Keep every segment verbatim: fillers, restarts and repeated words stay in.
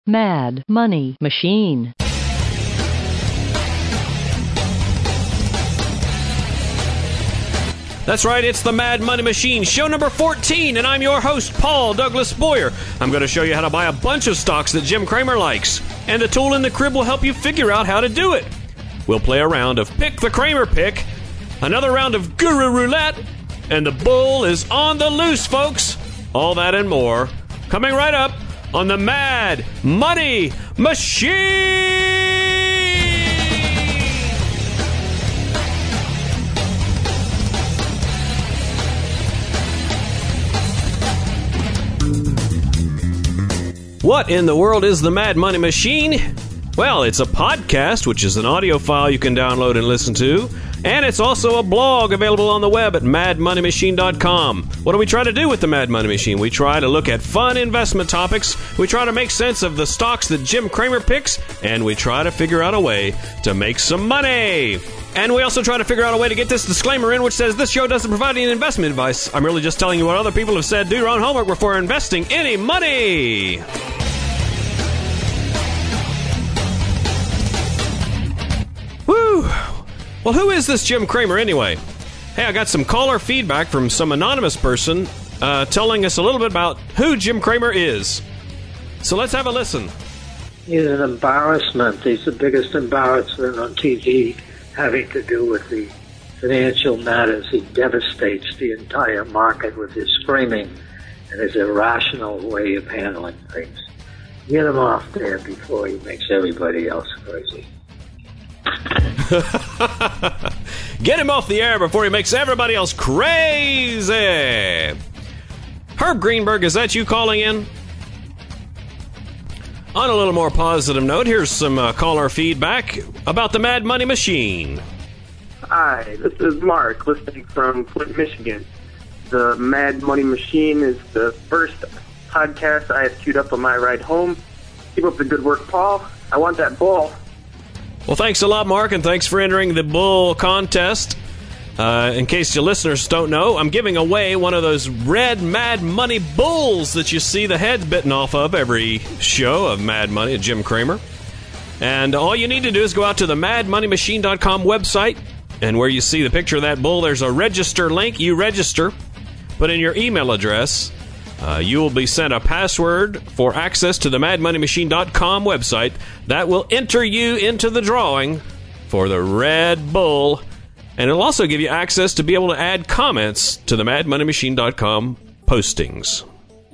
Mad Money Machine. That's right, it's the Mad Money Machine, show number fourteen, and I'm your host, Paul Douglas Boyer. I'm going to show you how to buy a bunch of stocks that Jim Cramer likes, and the tool in the crib will help you figure out how to do it. We'll play a round of Pick the Cramer Pick, another round of Guru Roulette, and the bull is on the loose, folks. All that and more, coming right up on the Mad Money Machine! What in the world is the Mad Money Machine? Well, it's a podcast, which is an audio file you can download and listen to, and it's also a blog available on the web at mad money machine dot com. What do we try to do with the Mad Money Machine? We try to look at fun investment topics, we try to make sense of the stocks that Jim Cramer picks, and we try to figure out a way to make some money. And we also try to figure out a way to get this disclaimer in, which says this show doesn't provide any investment advice. I'm really just telling you what other people have said. Do your own homework before investing any money. Woo! Well, who is this Jim Cramer anyway? Hey, I got some caller feedback from some anonymous person uh, telling us a little bit about who Jim Cramer is. So let's have a listen. He's an embarrassment. He's the biggest embarrassment on T V, having to do with the financial matters. He devastates the entire market with his screaming and his irrational way of handling things. Get him off there before he makes everybody else crazy. Get him off the air before he makes everybody else crazy. Herb Greenberg, is that you calling in? On a little more positive note, here's some uh, caller feedback about the Mad Money Machine. Hi, this is Mark, listening from Flint, Michigan. The Mad Money Machine is the first podcast I have queued up on my ride home. Keep up the good work, Paul. I want that bull. Well, thanks a lot, Mark, and thanks for entering the bull contest. Uh, in case your listeners don't know, I'm giving away one of those red Mad Money bulls that you see the heads bitten off of every show of Mad Money at Jim Cramer. And all you need to do is go out to the mad money machine dot com website, and where you see the picture of that bull, there's a register link. You register, put in your email address. Uh, you will be sent a password for access to the mad money machine dot com website that will enter you into the drawing for the Red Bull, and it'll also give you access to be able to add comments to the mad money machine dot com postings.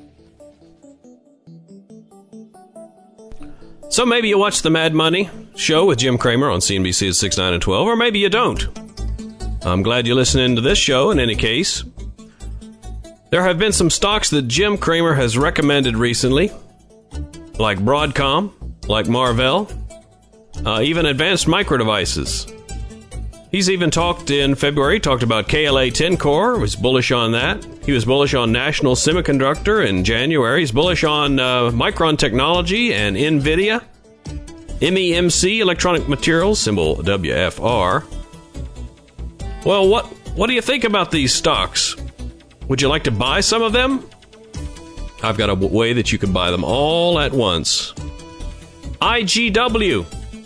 So maybe you watch the Mad Money show with Jim Cramer on C N B C at six, nine, and twelve, or maybe you don't. I'm glad you're listening to this show in any case. There have been some stocks that Jim Cramer has recommended recently, like Broadcom, like Marvell, uh, even Advanced Micro Devices. He's even talked in February, talked about K L A ten Core, was bullish on that. He was bullish on National Semiconductor in January. He's bullish on uh, Micron Technology and NVIDIA. M E M C, Electronic Materials, symbol W F R. Well, what, what do you think about these stocks? Would you like to buy some of them? I've got a w- way that you can buy them all at once. I G W.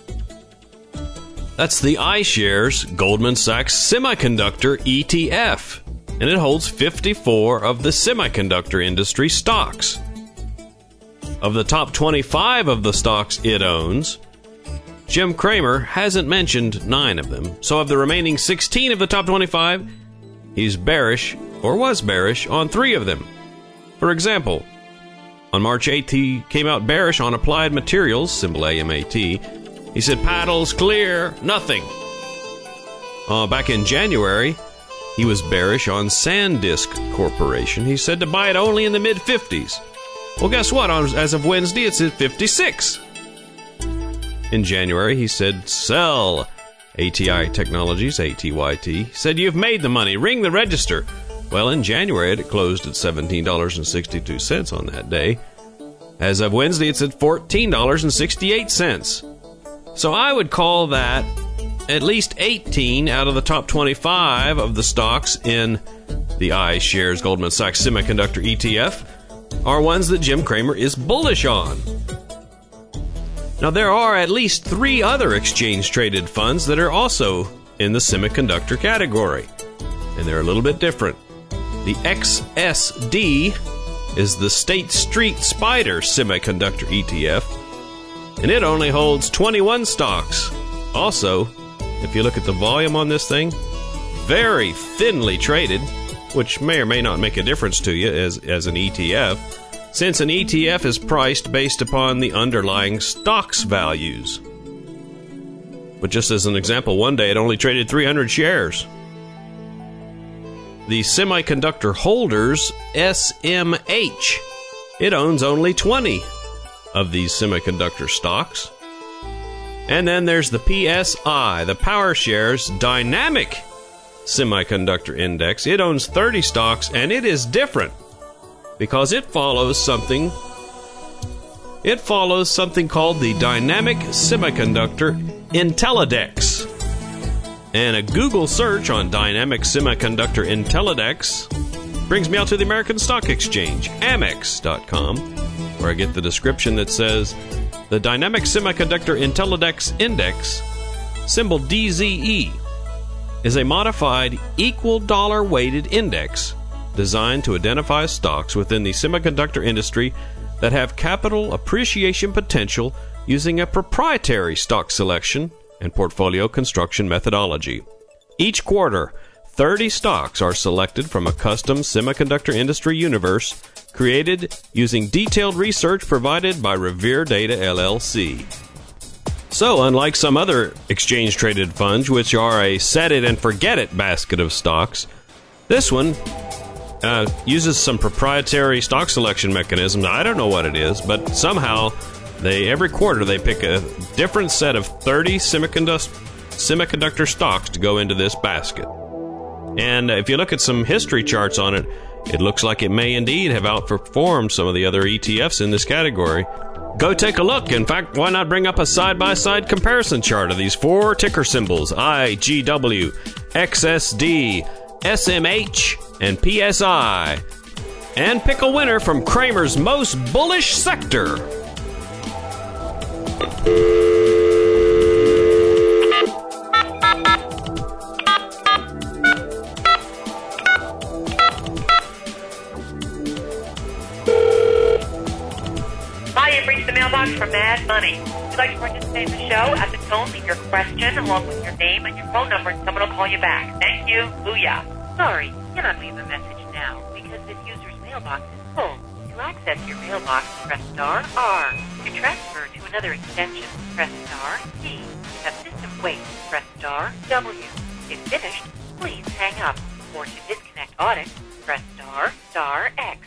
That's the iShares Goldman Sachs Semiconductor E T F, and it holds fifty-four of the semiconductor industry stocks. Of the top twenty-five of the stocks it owns, Jim Cramer hasn't mentioned nine of them. So of the remaining sixteen of the top twenty-five, he's bearish, or was bearish, on three of them. For example, on March eighth, he came out bearish on Applied Materials, symbol A M A T. He said, paddles clear, nothing. Uh, back in January, he was bearish on SanDisk Corporation. He said to buy it only in the mid fifties. Well, guess what? As of Wednesday, it's at fifty-six. In January, he said, sell A T I Technologies, A T Y T. He said, you've made the money. Ring the register. Well, in January, it closed at seventeen dollars and sixty-two cents on that day. As of Wednesday, it's at fourteen dollars and sixty-eight cents. So I would call that at least eighteen out of the top twenty-five of the stocks in the iShares Goldman Sachs Semiconductor E T F are ones that Jim Cramer is bullish on. Now, there are at least three other exchange-traded funds that are also in the semiconductor category, and they're a little bit different. The X S D is the State Street Spider Semiconductor E T F, and it only holds twenty-one stocks. Also, if you look at the volume on this thing, very thinly traded, which may or may not make a difference to you as, as an E T F, since an E T F is priced based upon the underlying stocks values. But just as an example, one day it only traded three hundred shares. The Semiconductor Holders S M H, it owns only twenty of these semiconductor stocks. And then there's the P S I, the PowerShares Dynamic Semiconductor Index. It owns thirty stocks, and it is different because it follows something it follows something called the Dynamic Semiconductor Intellidex. And a Google search on Dynamic Semiconductor Intellidex brings me out to the American Stock Exchange, Amex dot com, where I get the description that says, the Dynamic Semiconductor Intellidex Index, symbol D Z E, is a modified equal dollar weighted index designed to identify stocks within the semiconductor industry that have capital appreciation potential using a proprietary stock selection and portfolio construction methodology. Each quarter, thirty stocks are selected from a custom semiconductor industry universe created using detailed research provided by Revere Data L L C. So, unlike some other exchange-traded funds, which are a set-it-and-forget-it basket of stocks, this one uh, uses some proprietary stock selection mechanism. I don't know what it is, but somehow they every quarter they pick a different set of thirty semiconductor, semiconductor stocks to go into this basket. And if you look at some history charts on it, it looks like it may indeed have outperformed some of the other E T Fs in this category. Go take a look. In fact, why not bring up a side-by-side comparison chart of these four ticker symbols, I G W, X S D, S M H, and P S I, and pick a winner from Cramer's most bullish sector. Hi, you've reached the mailbox for Mad Money. If you'd like to participate in the show, at the tone, leave your question along with your name and your phone number, and someone will call you back. Thank you. Booyah. Sorry, you cannot leave a message now because this user's mailbox is full. To access your mailbox, press star R. To transfer to another extension, press star C. To have system wait, press star W. If finished, please hang up. Or to disconnect audit, press star star X.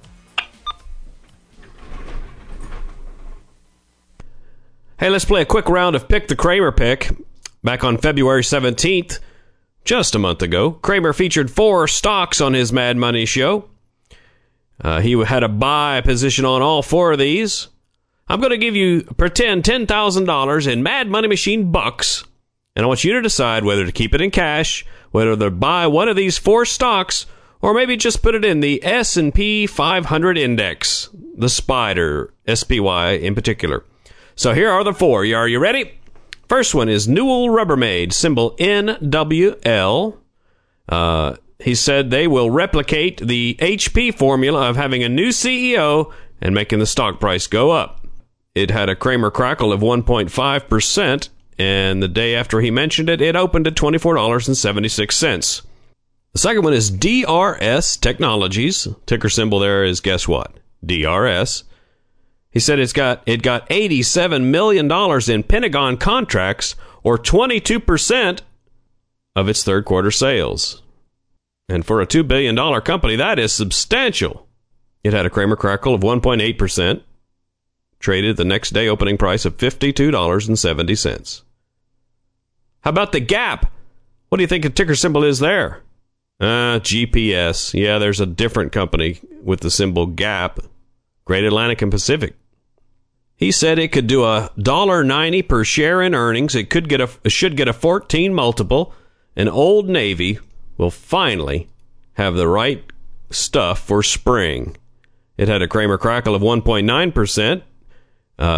Hey, let's play a quick round of Pick the Cramer Pick. Back on February seventeenth, just a month ago, Cramer featured four stocks on his Mad Money show. Uh, he had a buy position on all four of these. I'm going to give you, pretend, ten thousand dollars in Mad Money Machine bucks, and I want you to decide whether to keep it in cash, whether to buy one of these four stocks, or maybe just put it in the S and P five hundred index, the Spider, S P Y in particular. So here are the four. Are you ready? First one is Newell Rubbermaid, symbol N W L. Uh, he said they will replicate the H P formula of having a new C E O and making the stock price go up. It had a Cramer crackle of one point five percent, and the day after he mentioned it, it opened at twenty-four dollars and seventy-six cents. The second one is D R S Technologies. Ticker symbol there is, guess what? D R S. He said it's got it got eighty-seven million dollars in Pentagon contracts, or twenty-two percent of its third quarter sales. And for a two billion dollars company, that is substantial. It had a Cramer crackle of one point eight percent, traded the next day opening price of fifty-two dollars and seventy cents. How about the Gap? What do you think the ticker symbol is there? Uh, G P S. Yeah, there's a different company with the symbol Gap. Great Atlantic and Pacific. He said it could do a one dollar ninety per share in earnings. It could get a it should get a fourteen multiple. And Old Navy will finally have the right stuff for spring. It had a Cramer crackle of one point nine percent, uh,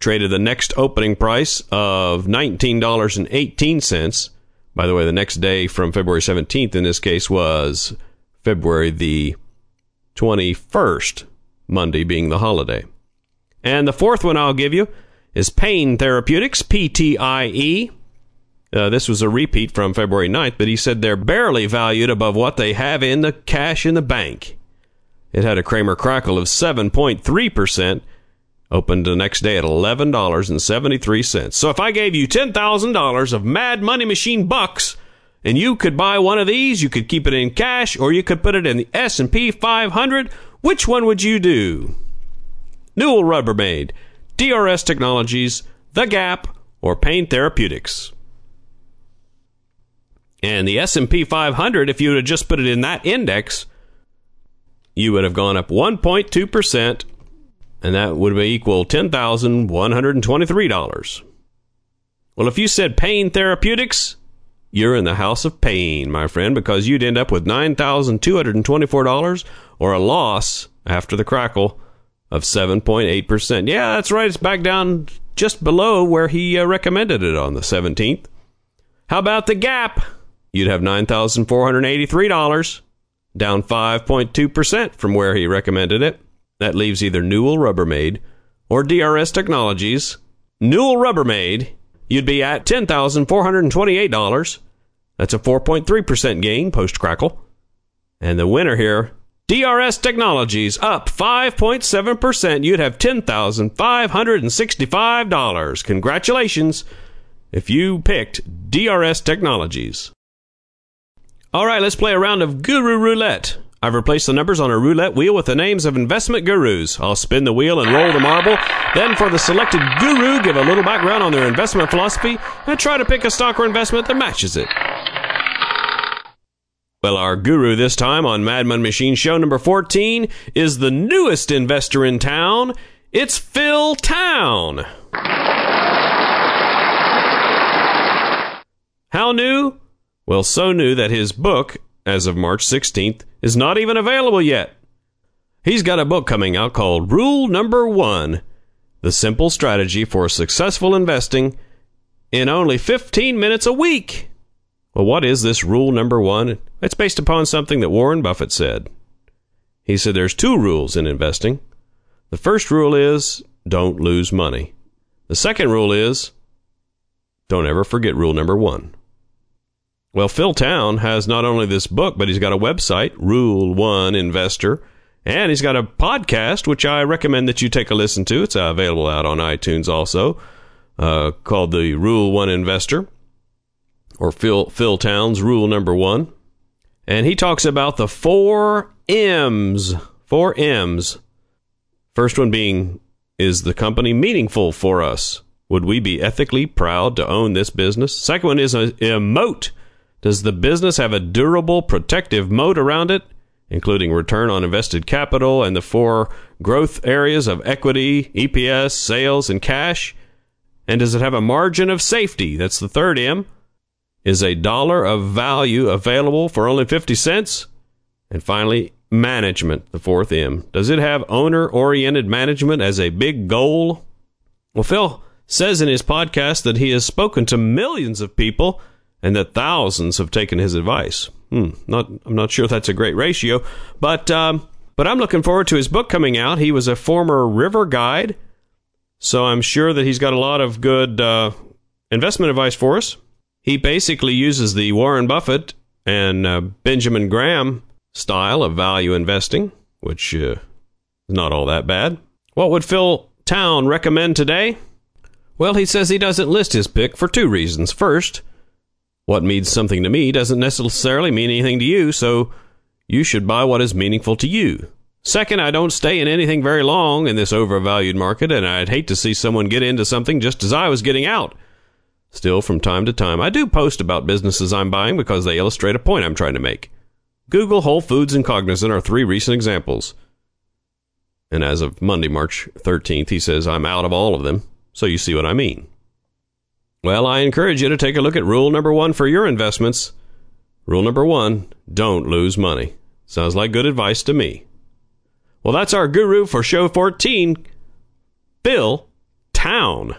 traded the next opening price of nineteen dollars and eighteen cents. By the way, the next day from February seventeenth in this case was February the twenty-first, Monday being the holiday. And the fourth one I'll give you is Pain Therapeutics, P T I E. Uh, this was a repeat from February ninth, but he said they're barely valued above what they have in the cash in the bank. It had a Kramer crackle of seven point three percent, opened the next day at eleven dollars and seventy-three cents. So if I gave you ten thousand dollars of Mad Money Machine bucks, and you could buy one of these, you could keep it in cash, or you could put it in the S and P five hundred, which one would you do? Newell Rubbermaid, D R S Technologies, The Gap, or Pain Therapeutics? And the S and P five hundred, if you would have just put it in that index, you would have gone up one point two percent, and that would be equal ten thousand one hundred twenty-three dollars. Well, if you said Pain Therapeutics, you're in the house of pain, my friend, because you'd end up with nine thousand two hundred twenty-four dollars, or a loss after the crackle of seven point eight percent. Yeah, that's right. It's back down just below where he uh, recommended it on the seventeenth. How about The Gap? You'd have nine thousand four hundred eighty-three dollars, down five point two percent from where he recommended it. That leaves either Newell Rubbermaid or D R S Technologies. Newell Rubbermaid, you'd be at ten thousand four hundred twenty-eight dollars. That's a four point three percent gain post-crackle. And the winner here, D R S Technologies, up five point seven percent. You'd have ten thousand five hundred sixty-five dollars. Congratulations if you picked D R S Technologies. All right, let's play a round of Guru Roulette. I've replaced the numbers on a roulette wheel with the names of investment gurus. I'll spin the wheel and roll the marble. Then for the selected guru, give a little background on their investment philosophy and try to pick a stock or investment that matches it. Well, our guru this time on Mad Money Machine show number fourteen is the newest investor in town. It's Phil Town. How new? Well, so new that his book, as of March sixteenth, is not even available yet. He's got a book coming out called Rule Number One, The Simple Strategy for Successful Investing in Only fifteen minutes a Week. Well, what is this Rule Number One? It's based upon something that Warren Buffett said. He said there's two rules in investing. The first rule is don't lose money. The second rule is don't ever forget rule number one. Well, Phil Town has not only this book, but he's got a website, Rule One Investor, and he's got a podcast, which I recommend that you take a listen to. It's uh, available out on iTunes also, uh, called the Rule One Investor, or Phil, Phil Town's Rule Number One. And he talks about the four M's. Four M's. First one being, is the company meaningful for us? Would we be ethically proud to own this business? Second one is a, a moat. Does the business have a durable protective moat around it, including return on invested capital and the four growth areas of equity, E P S, sales, and cash? And does it have a margin of safety? That's the third M. Is a dollar of value available for only fifty cents? And finally, management, the fourth M. Does it have owner-oriented management as a big goal? Well, Phil says in his podcast that he has spoken to millions of people and that thousands have taken his advice. Hmm, not, I'm not sure that's a great ratio, but um, but I'm looking forward to his book coming out. He was a former river guide, so I'm sure that he's got a lot of good uh, investment advice for us. He basically uses the Warren Buffett and uh, Benjamin Graham style of value investing, which uh, is not all that bad. What would Phil Town recommend today? Well, he says he doesn't list his pick for two reasons. First, what means something to me doesn't necessarily mean anything to you, so you should buy what is meaningful to you. Second, I don't stay in anything very long in this overvalued market, and I'd hate to see someone get into something just as I was getting out. Still, from time to time, I do post about businesses I'm buying because they illustrate a point I'm trying to make. Google, Whole Foods, and Cognizant are three recent examples. And as of Monday, March thirteenth, he says I'm out of all of them, so you see what I mean. Well, I encourage you to take a look at rule number one for your investments. Rule number one, don't lose money. Sounds like good advice to me. Well, that's our guru for show fourteen, Phil town.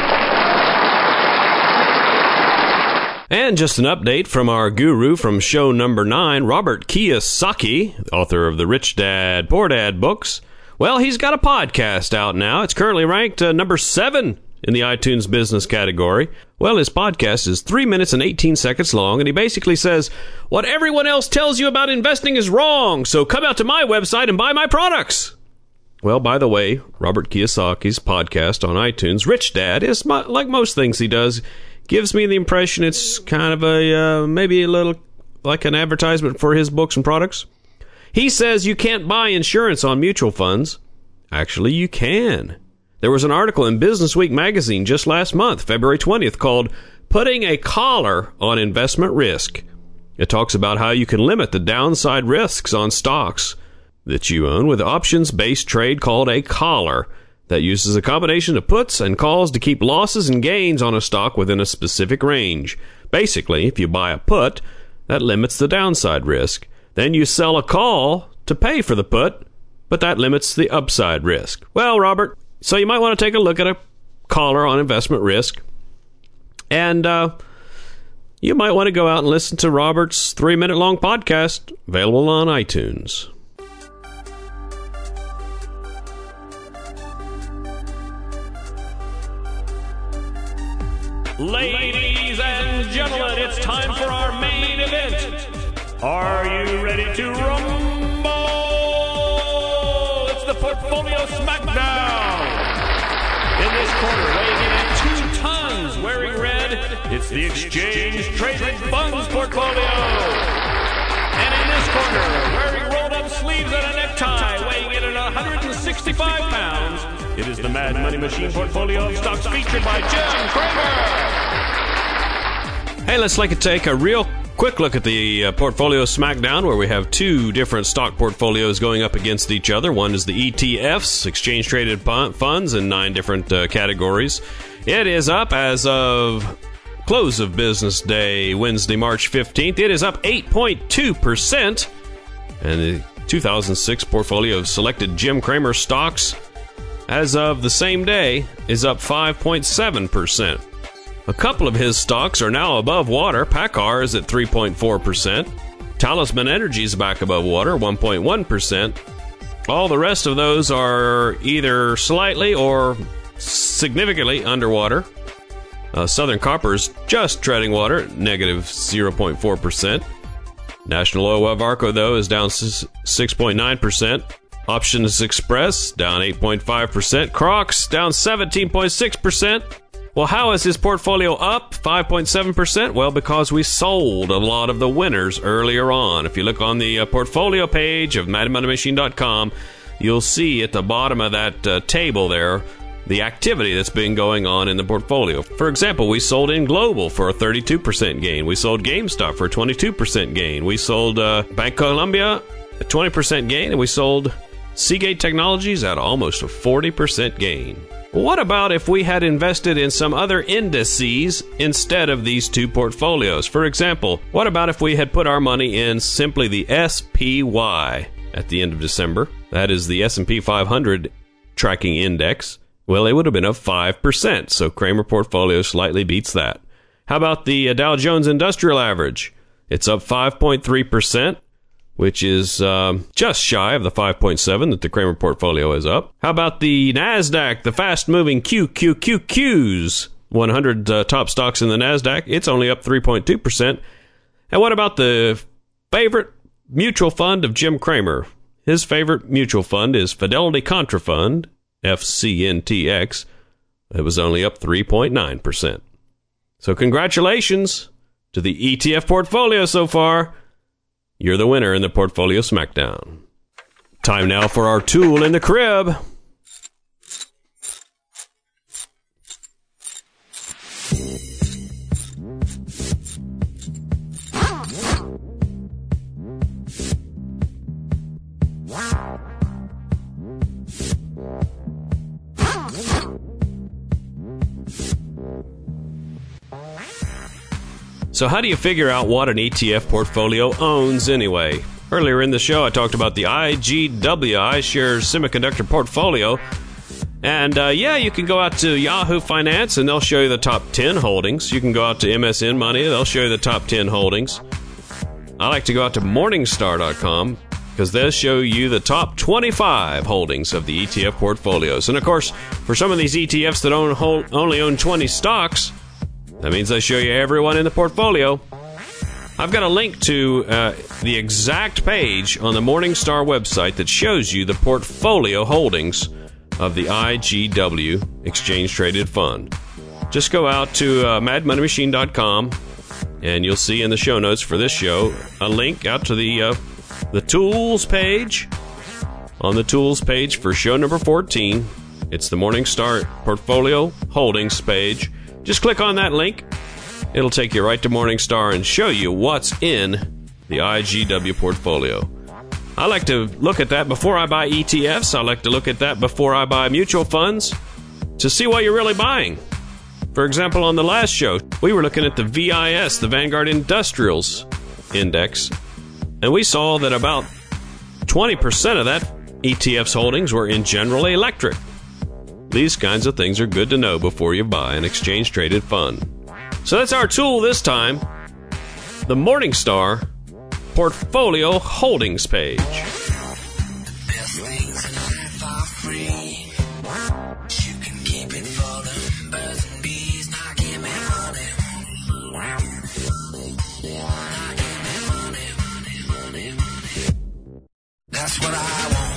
And just an update from our guru from show number nine, Robert Kiyosaki, author of the Rich Dad, Poor Dad books. Well, he's got a podcast out now. It's currently ranked uh, number seven in the iTunes business category. Well, his podcast is three minutes and eighteen seconds long, and he basically says, what everyone else tells you about investing is wrong, so come out to my website and buy my products. Well, by the way, Robert Kiyosaki's podcast on iTunes, Rich Dad, is mo- like most things he does, gives me the impression it's kind of a, uh, maybe a little like an advertisement for his books and products. He says you can't buy insurance on mutual funds. Actually, you can. There was an article in Business Week magazine just last month, February twentieth, called Putting a Collar on Investment Risk. It talks about how you can limit the downside risks on stocks that you own with options-based trade called a collar that uses a combination of puts and calls to keep losses and gains on a stock within a specific range. Basically, if you buy a put, that limits the downside risk. Then you sell a call to pay for the put, but that limits the upside risk. Well, Robert, so you might want to take a look at a collar on investment risk. And uh, you might want to go out and listen to Robert's three-minute long podcast, available on iTunes. Ladies and gentlemen, it's time for our main event. Are you ready to rumble? It's the Portfolio Smackdown. In this corner, weighing in at two tons, wearing red, it's the Exchange Traded Funds Portfolio. And in this corner, wearing rolled-up sleeves and a necktie, weighing in at one hundred sixty-five pounds, it is the Mad Money Machine portfolio of stocks featured by Jim Cramer. Hey, let's like to take a real quick look at the uh, Portfolio Smackdown, where we have two different stock portfolios going up against each other. One is the E T Fs, Exchange Traded Funds, in nine different uh, categories. It is up as of close of business day, Wednesday, March fifteenth. It is up eight point two percent. And the two thousand six portfolio of selected Jim Cramer stocks, as of the same day, is up five point seven percent. A couple of his stocks are now above water. PACCAR is at three point four percent. Talisman Energy is back above water, one point one percent. All the rest of those are either slightly or significantly underwater. Uh, Southern Copper is just treading water, negative zero point four percent. National Oil of Arco, though, is down six point nine percent. Options Express, down eight point five percent. Crocs, down seventeen point six percent. Well, how is his portfolio up five point seven percent? Well, because we sold a lot of the winners earlier on. If you look on the uh, portfolio page of mad money machine dot com, you'll see at the bottom of that uh, table there the activity that's been going on in the portfolio. For example, we sold In Global for a thirty-two percent gain. We sold GameStop for a twenty-two percent gain. We sold uh, Bank Colombia a twenty percent gain, and we sold Seagate Technologies at almost a forty percent gain. What about if we had invested in some other indices instead of these two portfolios? For example, what about if we had put our money in simply the S P Y at the end of December? That is the S and P five hundred tracking index. Well, it would have been up five percent, so Cramer portfolio slightly beats that. How about the Dow Jones Industrial Average? It's up five point three percent. Which is um, just shy of the five point seven that the Cramer portfolio is up. How about the NASDAQ, the fast-moving Q Q Q Qs, one hundred uh, top stocks in the NASDAQ? It's only up three point two percent. And what about the favorite mutual fund of Jim Cramer? His favorite mutual fund is Fidelity Contra Fund, F C N T X. It was only up three point nine percent. So congratulations to the E T F portfolio so far. You're the winner in the Portfolio Smackdown. Time now for our tool in the crib. So how do you figure out what an E T F portfolio owns anyway? Earlier in the show, I talked about the I G W, iShares Semiconductor Portfolio, And, uh, yeah, you can go out to Yahoo Finance, and they'll show you the top ten holdings. You can go out to M S N Money. They'll show you the top ten holdings. I like to go out to Morningstar dot com because they'll show you the top twenty-five holdings of the E T F portfolios. And, of course, for some of these E T Fs that own, hold, only own twenty stocks, that means they show you everyone in the portfolio. I've got a link to uh, the exact page on the Morningstar website that shows you the portfolio holdings of the I G W Exchange Traded Fund. Just go out to uh, mad money machine dot com, and you'll see in the show notes for this show a link out to the uh, the tools page. On the tools page for show number fourteen, it's the Morningstar Portfolio Holdings page. Just click on that link. It'll take you right to Morningstar and show you what's in the I G W portfolio. I like to look at that before I buy E T Fs. I like to look at that before I buy mutual funds to see what you're really buying. For example, on the last show, we were looking at the V I S, the Vanguard Industrials Index, and we saw that about twenty percent of that E T F's holdings were in General Electric. These kinds of things are good to know before you buy an exchange-traded fund. So that's our tool this time, the Morningstar Portfolio Holdings page. That's what I want.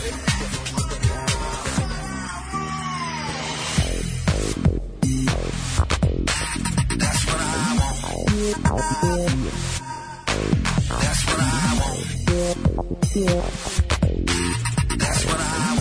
That's what I want. That's what I want. That's what I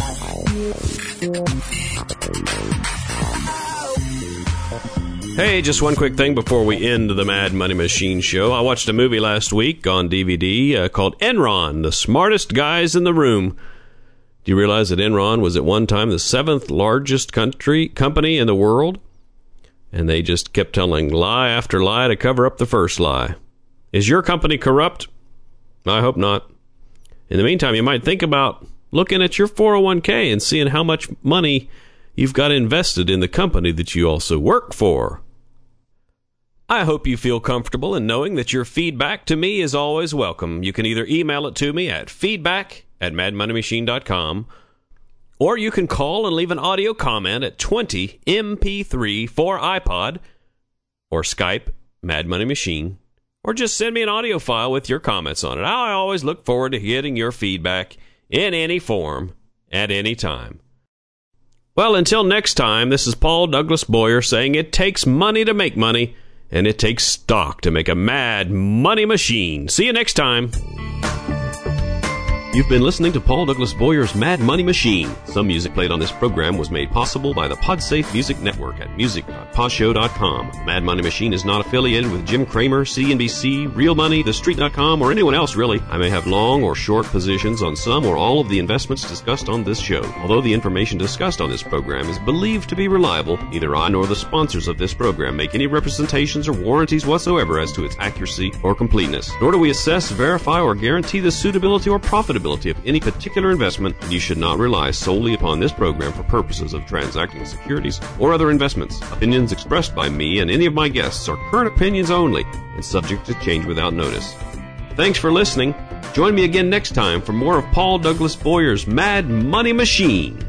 want. Hey, just one quick thing before we end the Mad Money Machine show. I watched a movie last week on D V D uh, called Enron, The Smartest Guys in the Room. Do you realize that Enron was at one time the seventh largest country company in the world? And they just kept telling lie after lie to cover up the first lie. Is your company corrupt? I hope not. In the meantime, you might think about looking at your four oh one k and seeing how much money you've got invested in the company that you also work for. I hope you feel comfortable in knowing that your feedback to me is always welcome. You can either email it to me at feedback at mad money machine dot com, or you can call and leave an audio comment at twenty M P three for iPod, or Skype Mad Money Machine, or just send me an audio file with your comments on it. I always look forward to getting your feedback in any form at any time. Well, until next time, this is Paul Douglas Boyer saying it takes money to make money, and it takes stock to make a mad money machine. See you next time. You've been listening to Paul Douglas Boyer's Mad Money Machine. Some music played on this program was made possible by the PodSafe Music Network at music dot podshow dot com. Mad Money Machine is not affiliated with Jim Cramer, C N B C, Real Money, The Street dot com, or anyone else, really. I may have long or short positions on some or all of the investments discussed on this show. Although the information discussed on this program is believed to be reliable, neither I nor the sponsors of this program make any representations or warranties whatsoever as to its accuracy or completeness. Nor do we assess, verify, or guarantee the suitability or profitability of any particular investment, and you should not rely solely upon this program for purposes of transacting securities or other investments. Opinions expressed by me and any of my guests are current opinions only and subject to change without notice. Thanks for listening. Join me again next time for more of Paul Douglas Boyer's Mad Money Machine.